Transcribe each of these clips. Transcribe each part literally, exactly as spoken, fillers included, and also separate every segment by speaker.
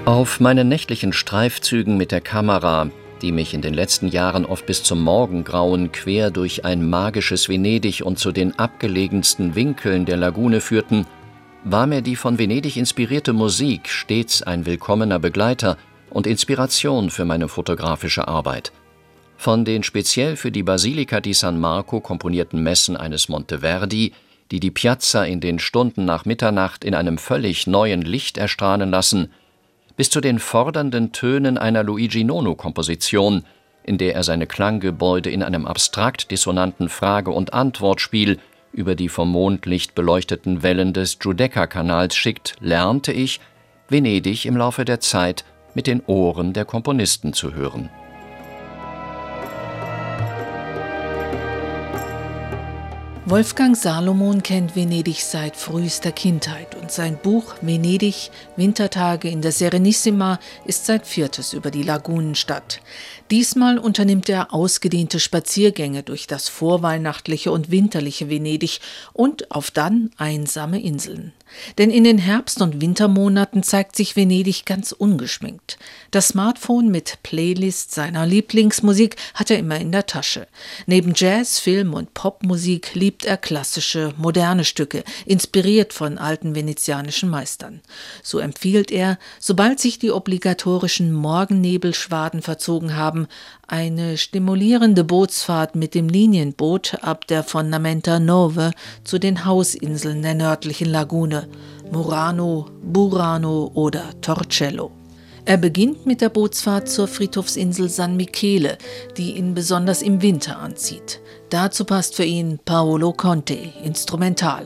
Speaker 1: Auf meinen nächtlichen Streifzügen mit der Kamera, die mich in den letzten Jahren oft bis zum Morgengrauen quer durch ein magisches Venedig und zu den abgelegensten Winkeln der Lagune führten, war mir die von Venedig inspirierte Musik stets ein willkommener Begleiter und Inspiration für meine fotografische Arbeit. Von den speziell für die Basilica di San Marco komponierten Messen eines Monteverdi, die die Piazza in den Stunden nach Mitternacht in einem völlig neuen Licht erstrahlen lassen, bis zu den fordernden Tönen einer Luigi Nono-Komposition, in der er seine Klanggebäude in einem abstrakt dissonanten Frage- und Antwortspiel über die vom Mondlicht beleuchteten Wellen des Giudecca-Kanals schickt, lernte ich, Venedig im Laufe der Zeit mit den Ohren der Komponisten zu hören.
Speaker 2: Wolfgang Salomon kennt Venedig seit frühester Kindheit und sein Buch Venedig, Wintertage in der Serenissima ist sein viertes über die Lagunenstadt. Diesmal unternimmt er ausgedehnte Spaziergänge durch das vorweihnachtliche und winterliche Venedig und auf dann einsame Inseln. Denn in den Herbst- und Wintermonaten zeigt sich Venedig ganz ungeschminkt. Das Smartphone mit Playlist seiner Lieblingsmusik hat er immer in der Tasche. Neben Jazz, Film und Popmusik liebt er klassische, moderne Stücke, inspiriert von alten venezianischen Meistern. So empfiehlt er, sobald sich die obligatorischen Morgennebelschwaden verzogen haben, eine stimulierende Bootsfahrt mit dem Linienboot ab der Fondamenta Nove zu den Hausinseln der nördlichen Lagune, Murano, Burano oder Torcello. Er beginnt mit der Bootsfahrt zur Friedhofsinsel San Michele, die ihn besonders im Winter anzieht. Dazu passt für ihn Paolo Conte, Instrumental.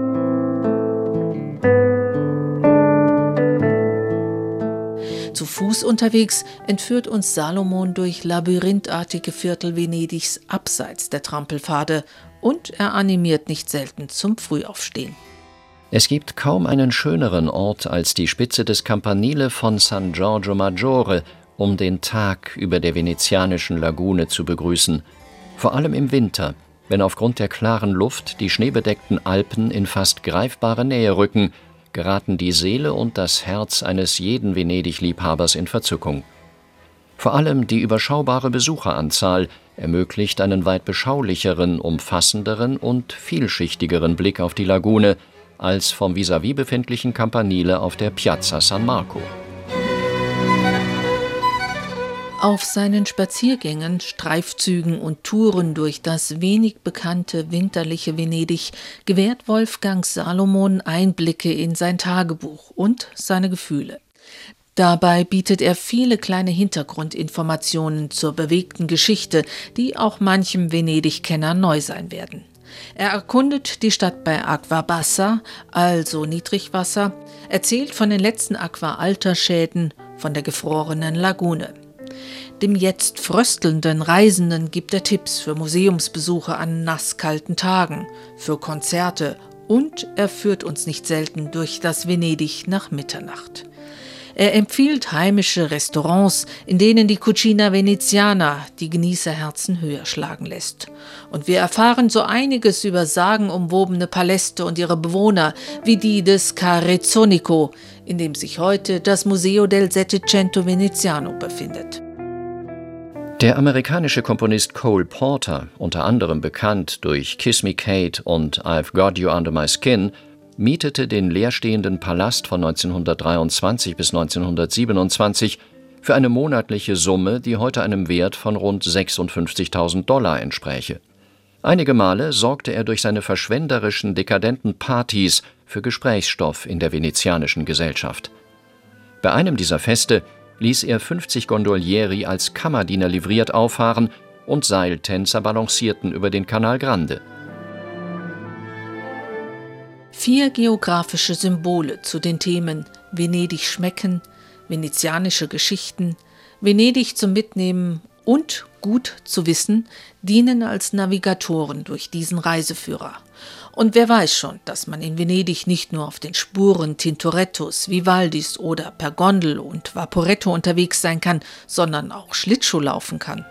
Speaker 2: Zu Fuß unterwegs entführt uns Salomon durch labyrinthartige Viertel Venedigs abseits der Trampelpfade und er animiert nicht selten zum Frühaufstehen.
Speaker 1: Es gibt kaum einen schöneren Ort als die Spitze des Campanile von San Giorgio Maggiore, um den Tag über der venezianischen Lagune zu begrüßen. Vor allem im Winter, wenn aufgrund der klaren Luft die schneebedeckten Alpen in fast greifbare Nähe rücken, geraten die Seele und das Herz eines jeden Venedig-Liebhabers in Verzückung. Vor allem die überschaubare Besucheranzahl ermöglicht einen weit beschaulicheren, umfassenderen und vielschichtigeren Blick auf die Lagune als vom vis-à-vis befindlichen Campanile auf der Piazza San Marco.
Speaker 2: Auf seinen Spaziergängen, Streifzügen und Touren durch das wenig bekannte winterliche Venedig gewährt Wolfgang Salomon Einblicke in sein Tagebuch und seine Gefühle. Dabei bietet er viele kleine Hintergrundinformationen zur bewegten Geschichte, die auch manchem Venedig-Kenner neu sein werden. Er erkundet die Stadt bei Acqua-Bassa, also Niedrigwasser, erzählt von den letzten Aqua-Alta-Schäden, von der gefrorenen Lagune. Dem jetzt fröstelnden Reisenden gibt er Tipps für Museumsbesuche an nasskalten Tagen, für Konzerte und er führt uns nicht selten durch das Venedig nach Mitternacht. Er empfiehlt heimische Restaurants, in denen die Cucina Veneziana die Genießerherzen höher schlagen lässt. Und wir erfahren so einiges über sagenumwobene Paläste und ihre Bewohner, wie die des Carrezzonico, in dem sich heute das Museo del Settecento Veneziano befindet.
Speaker 1: Der amerikanische Komponist Cole Porter, unter anderem bekannt durch Kiss Me Kate und I've Got You Under My Skin, mietete den leerstehenden Palast von neunzehnhundertdreiundzwanzig bis neunzehnhundertsiebenundzwanzig für eine monatliche Summe, die heute einem Wert von rund sechsundfünfzigtausend Dollar entspräche. Einige Male sorgte er durch seine verschwenderischen, dekadenten Partys für Gesprächsstoff in der venezianischen Gesellschaft. Bei einem dieser Feste ließ er fünfzig Gondolieri als Kammerdiener livriert auffahren und Seiltänzer balancierten über den Canal Grande.
Speaker 2: Vier geografische Symbole zu den Themen Venedig schmecken, venezianische Geschichten, Venedig zum Mitnehmen und gut zu wissen, dienen als Navigatoren durch diesen Reiseführer. Und wer weiß schon, dass man in Venedig nicht nur auf den Spuren Tintorettos, Vivaldis oder per Gondel und Vaporetto unterwegs sein kann, sondern auch Schlittschuh laufen kann.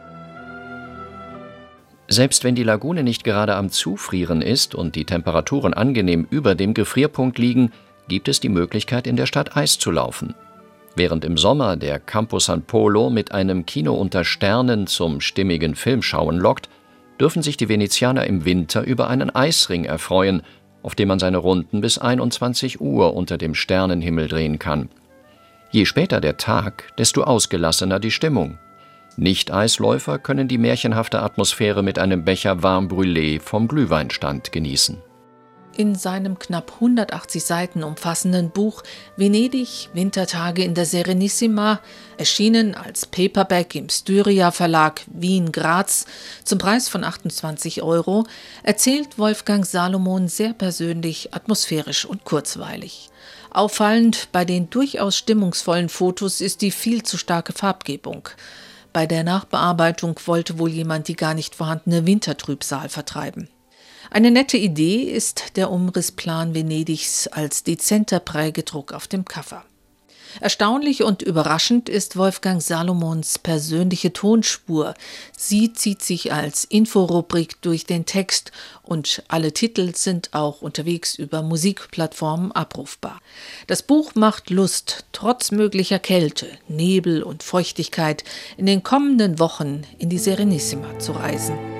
Speaker 1: Selbst wenn die Lagune nicht gerade am Zufrieren ist und die Temperaturen angenehm über dem Gefrierpunkt liegen, gibt es die Möglichkeit, in der Stadt Eis zu laufen. Während im Sommer der Campo San Polo mit einem Kino unter Sternen zum stimmigen Filmschauen lockt, dürfen sich die Venezianer im Winter über einen Eisring erfreuen, auf dem man seine Runden bis einundzwanzig Uhr unter dem Sternenhimmel drehen kann. Je später der Tag, desto ausgelassener die Stimmung. Nicht-Eisläufer können die märchenhafte Atmosphäre mit einem Becher Warm Brûlé vom Glühweinstand genießen.
Speaker 2: In seinem knapp hundertachtzig Seiten umfassenden Buch Venedig, Wintertage in der Serenissima, erschienen als Paperback im Styria Verlag Wien-Graz zum Preis von achtundzwanzig Euro, erzählt Wolfgang Salomon sehr persönlich, atmosphärisch und kurzweilig. Auffallend bei den durchaus stimmungsvollen Fotos ist die viel zu starke Farbgebung. Bei der Nachbearbeitung wollte wohl jemand die gar nicht vorhandene Wintertrübsal vertreiben. Eine nette Idee ist der Umrissplan Venedigs als dezenter Prägedruck auf dem Cover. Erstaunlich und überraschend ist Wolfgang Salomons persönliche Tonspur. Sie zieht sich als Inforubrik durch den Text und alle Titel sind auch unterwegs über Musikplattformen abrufbar. Das Buch macht Lust, trotz möglicher Kälte, Nebel und Feuchtigkeit in den kommenden Wochen in die Serenissima zu reisen.